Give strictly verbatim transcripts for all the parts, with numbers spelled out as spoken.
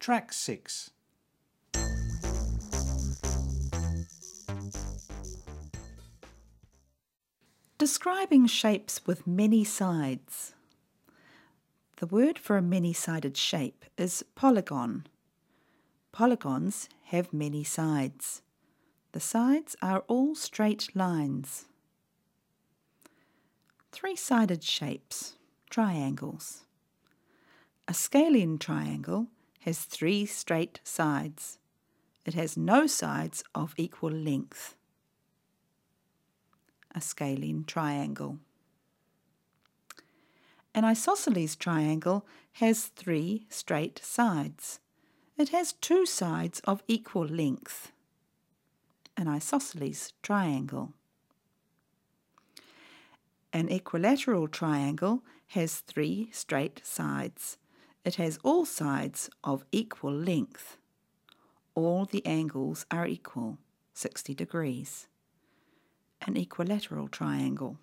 Track six. Describing shapes with many sides. The word for a many-sided shape is polygon. Polygons have many sides. The sides are all straight lines. Three-sided shapes, triangles. A scalene triangle has three straight sides. It has no sides of equal length. A scalene triangle. An isosceles triangle has three straight sides. It has two sides of equal length. An isosceles triangle. An equilateral triangle has three straight sides. It has all sides of equal length. All the angles are equal, sixty degrees. An equilateral triangle.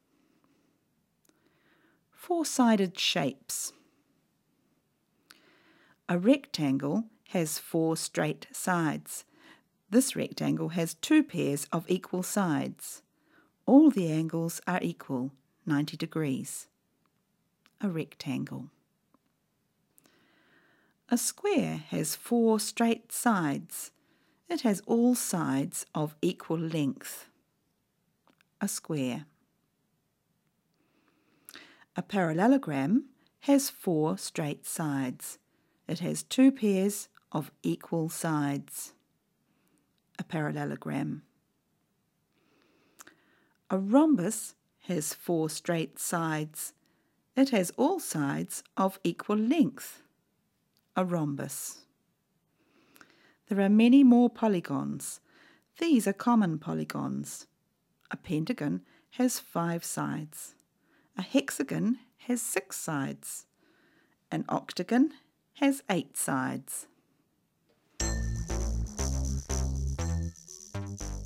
Four-sided shapes. A rectangle has four straight sides. This rectangle has two pairs of equal sides. All the angles are equal, ninety degrees. A rectangle. A square has four straight sides. It has all sides of equal length. A square. A parallelogram has four straight sides. It has two pairs of equal sides. A parallelogram. A rhombus has four straight sides. It has all sides of equal length. A rhombus. There are many more polygons. These are common polygons. A pentagon has five sides. A hexagon has six sides. An octagon has eight sides.